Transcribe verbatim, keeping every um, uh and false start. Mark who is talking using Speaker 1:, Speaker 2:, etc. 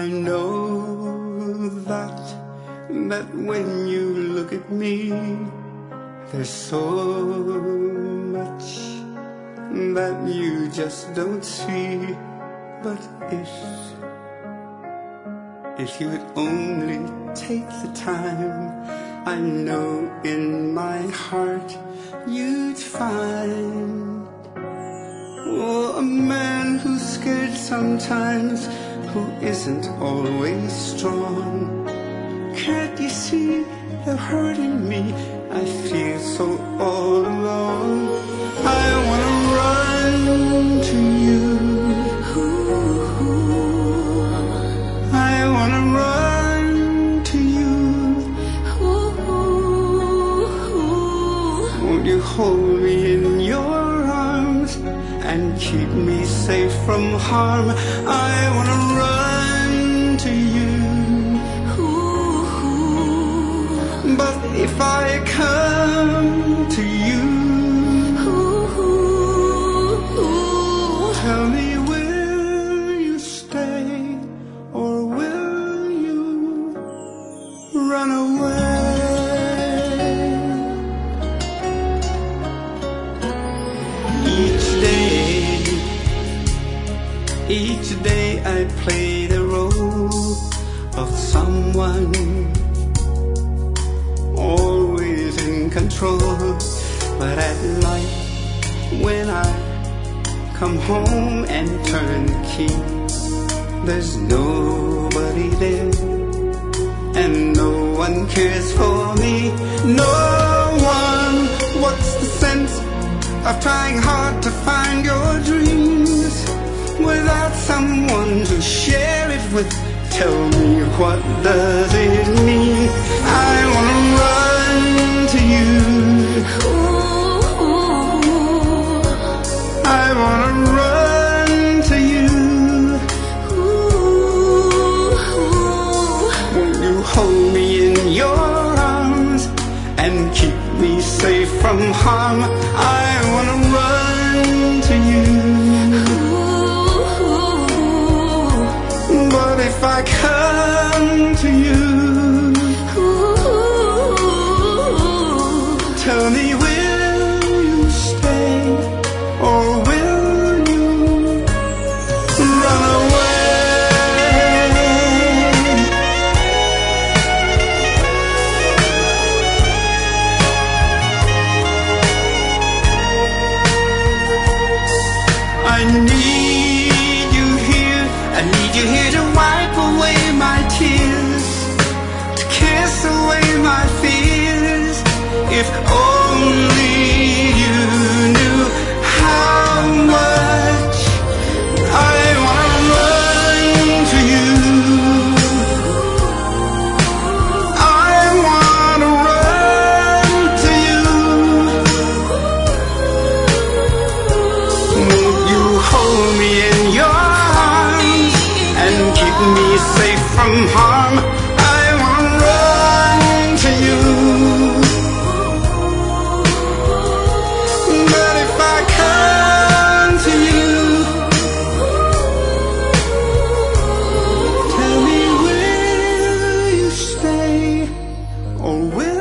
Speaker 1: I know that, that when you look at me, there's so much that you just don't see. But if, if you would only take the time, I know in my heart you'd find, oh, a man who's scared sometimes, who isn't always strong. Can't you see the hurt in me? I feel so all alone. I wanna run to you. I wanna run to you. Won't you hold me in your arms and keep me safe from harm? I wanna run to you. But if I come to you, tell me, will you stay or will you run away? Each day, each day I play the role of someone always in control. But at night, when I come home and turn the key, there's nobody there, and no one cares for me. No one. What's the sense of trying hard to find your dreams without someone to share it with? Tell me, what does it mean? I wanna run to you. I wanna run to you. Won't you hold me in your arms and keep me safe from harm? I wanna run to you. But if I come to you, tell me, will you stay or will you run away? I need you here, I need you here to wipe away my tears, to kiss away my fears. If only you knew how much I wanna run to you. I wanna run to you. Won't you hold me in your arms and keep me safe from harm? I wanna run to you. But if I come to you, tell me, will you stay or will